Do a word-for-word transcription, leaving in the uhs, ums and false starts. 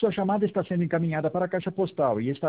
Sua chamada está sendo encaminhada para a caixa postal e está